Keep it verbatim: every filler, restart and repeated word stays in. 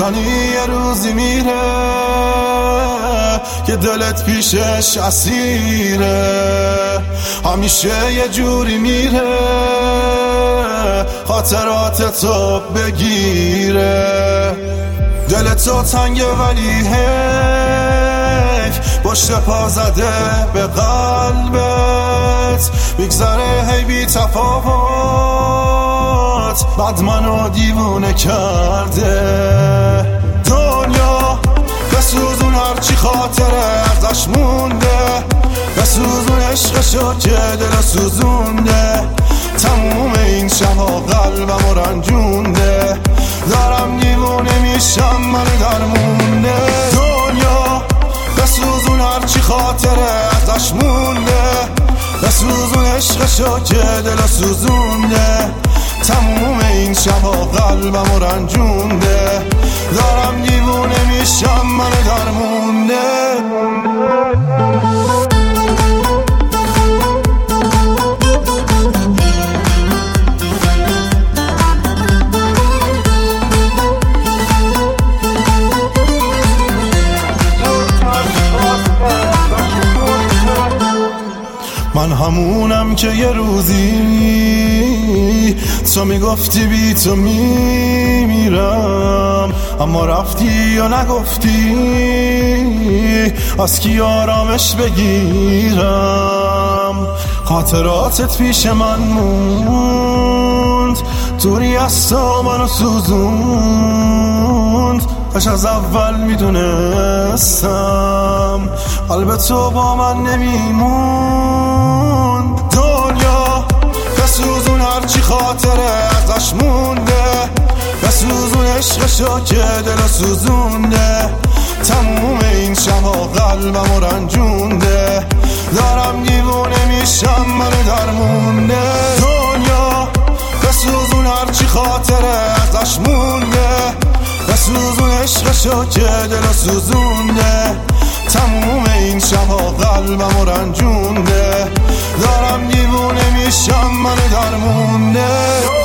میدانی یه روزی میره که دلت پیشش اسیره، همیشه یه جوری میره خاطرات تو بگیره. دل تو تنگه ولی حیف پشت پا زده به قلبت، میگذره هی بی تفاوت بعد منو دیوونه کرده. دنیا بسوزون هرچی خاطره ازش مونده، بسوزون عشقشو که دل سوزونده، تموم این شبا قلبمو رنجونده، دارم دیوونه میشم من درمونده. دنیا بسوزون هرچی خاطره ازش مونده، بسوزون عشقشو که دل سوزونده، تموم این شبا قلبمو رنجونده، دارم دیوونه میشم من درمونده. من همونم که یه روزی تو میگفتی بی تو میمیرم، اما رفتی یا نگفتی از کی آرامش بگیرم. خاطراتت پیش من موند، دوری از تو منو سوزوند، کاش از اول میدونستم قلب تو با من نمیمون. دنیا بسوزون هرچی خاطره ازش مونده، بسوزون عشقشو که دل سوزونده، تموم این شبا قلبمو رنجونده، دارم دیوونه میشم من درمونده. دنیا بسوزون هرچی خاطره ازش مونده، بسوزون عشقشو که دل سوزونده، تموم این شبا قلبمو رنجونده، دارم دیوونه میشم من درمونده.